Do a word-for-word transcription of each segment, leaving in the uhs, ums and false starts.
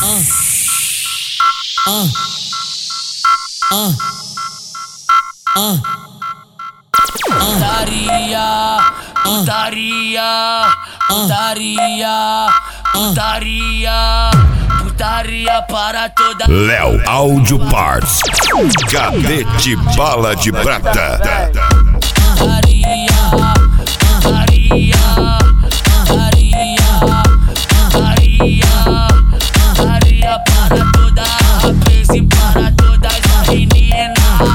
Ah, ah, ah, putaria, putaria, putaria, putaria, putaria para toda. Léo Audio Parts, Cadete Bala de Prata. Putaria, putaria, putaria, putaria, putaria para toda rapaz e para todas as meninas.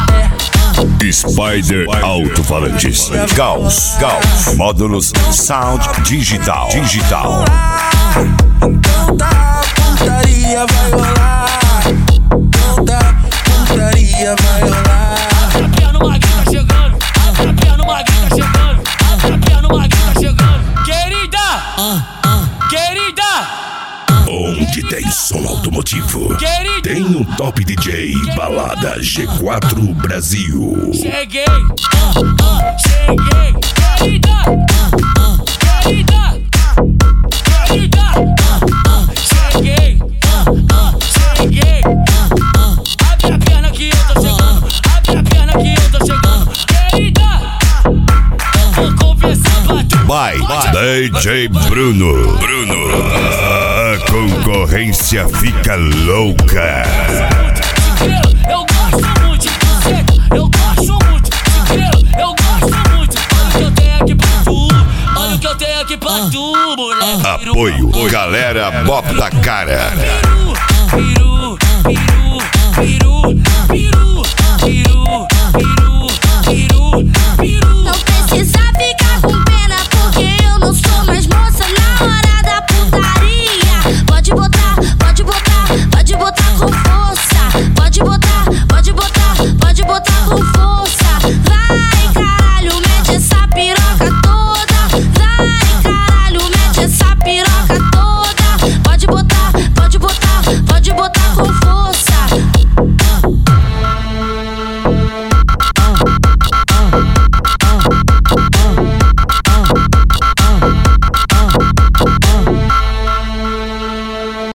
Spider Alto-Falantes, Gauss, Gauss, módulos Sound Digital, Digital. Então tá, putaria vai rolar. Então tá, putaria vai rolar. Atrapia no Maguinho tá chegando, atrapia no Maguinho tá chegando, atrapia no Maguinho tá chegando. Querida, querida. Onde tem som automotivo, Querido. tem um top D J Balada G quatro Brasil. Cheguei, cheguei, querida, querida, querida. Cheguei, cheguei. Abre a perna que eu tô chegando, abre a perna que eu tô chegando. Querida, vou conversar pra tu. By D J Bruno. Bruno. A concorrência fica louca. Eu gosto muito de você, eu gosto muito de eu gosto muito. Olha o que eu tenho aqui pra tu, olha o que eu tenho aqui pra tu, moleque. Apoio, galera Bob da Cara. Piru, piru, piru, piru, piru.